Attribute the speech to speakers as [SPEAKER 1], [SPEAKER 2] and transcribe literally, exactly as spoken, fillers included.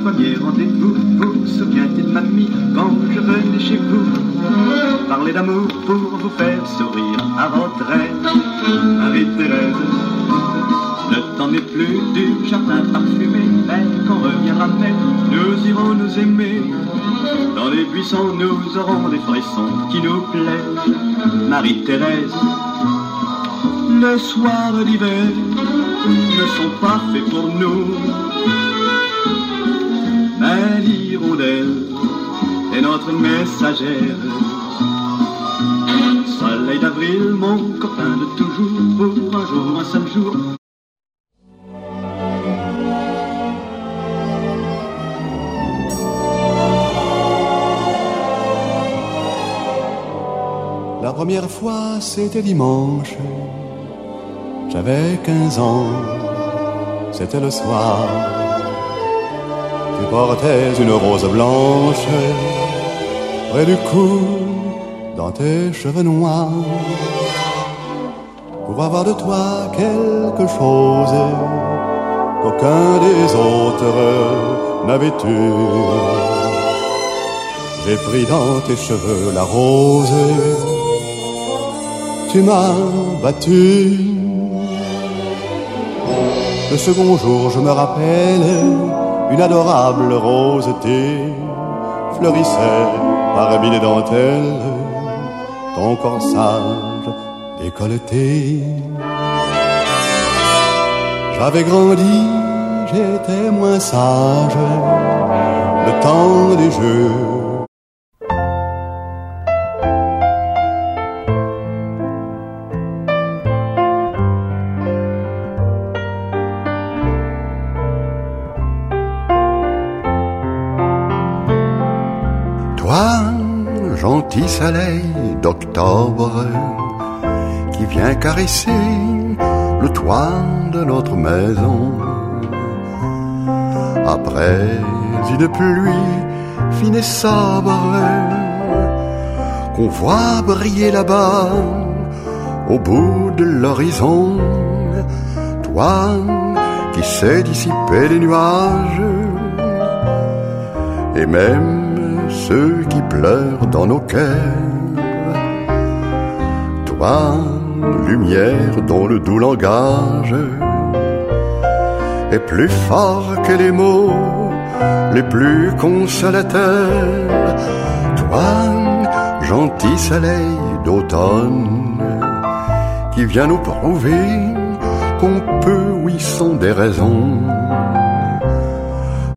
[SPEAKER 1] premier rendez-vous, vous souviens-t-il, mamie, quand je venais chez vous, parler d'amour pour vous faire sourire à votre aise, Marie-Thérèse. Le temps n'est plus du jardin parfumé, mais quand reviendra mai, nous irons nous aimer. Dans les buissons, nous aurons des frissons qui nous plaisent, Marie-Thérèse. Les soirs d'hiver ne sont pas faits pour nous, mais l'hirondelle est notre messagère. Soleil d'avril, mon copain de toujours, pour un jour, un seul jour.
[SPEAKER 2] La première fois, c'était dimanche. J'avais quinze ans, c'était le soir. Tu portais une rose blanche près du cou, dans tes cheveux noirs, pour avoir de toi quelque chose qu'aucun des autres n'avait eu. J'ai pris dans tes cheveux la rose, tu m'as battu. Le second jour, je me rappelle, une adorable roseté fleurissait parmi les dentelles, ton corsage décolleté. J'avais grandi, j'étais moins sage, le temps des jeux. Gentil soleil d'octobre qui vient caresser le toit de notre maison. Après une pluie fine et sobre qu'on voit briller là-bas au bout de l'horizon, toi qui sais dissiper les nuages et même ceux qui pleurent dans nos cœurs, toi, lumière dont le doux langage est plus fort que les mots les plus consolateurs, toi, gentil soleil d'automne qui vient nous prouver qu'on peut, oui, sans des raisons,